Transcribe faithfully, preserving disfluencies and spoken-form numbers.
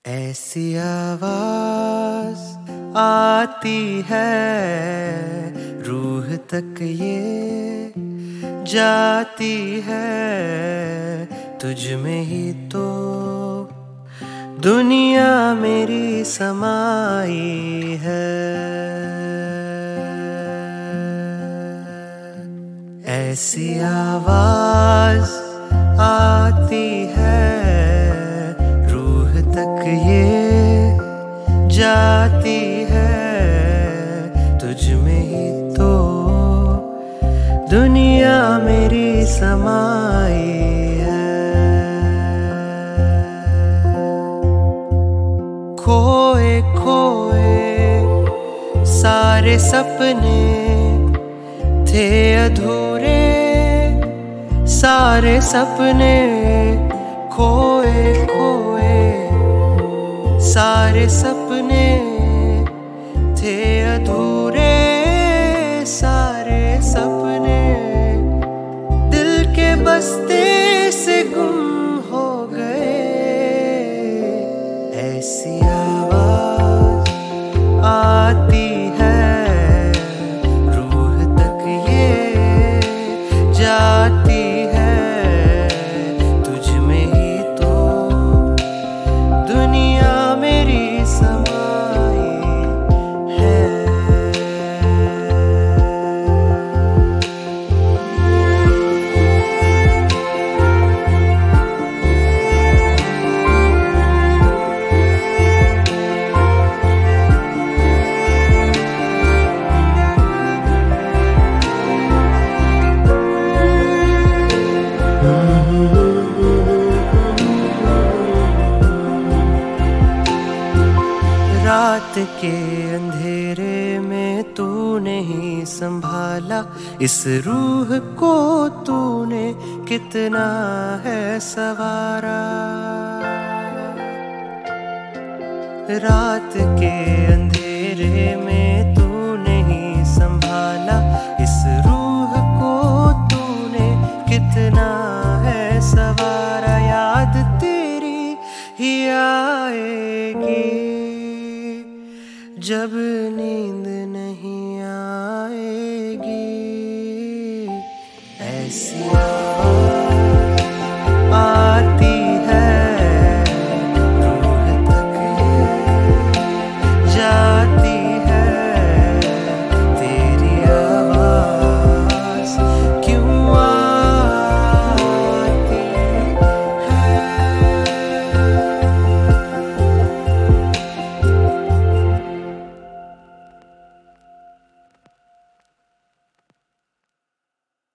ऐसी आवाज आती है रूह तक ये जाती है, तुझ में ही तो दुनिया मेरी समाई है। ऐसी आवाज आती है रूह तक ये जाती है, तुझ में ही तो दुनिया मेरी समाई है। खोए खोए सारे सपने थे अधूरे, सारे सपने खोए खोए सारे सपने थे अधूरे, सारे सपने दिल के बस्ते से गुम हो गए। ऐसी आवाज आती है रूह तक ये जाती है, तुझ में ही तो दुनिया मेरी समाई है। रात के अंधेरे में तूने ही संभाला इस रूह को, तूने कितना है सवारा। रात के अंधेरे में तूने ही संभाला इस रूह को, तूने कितना है सवारा। याद तेरी ही आएगी जब नींद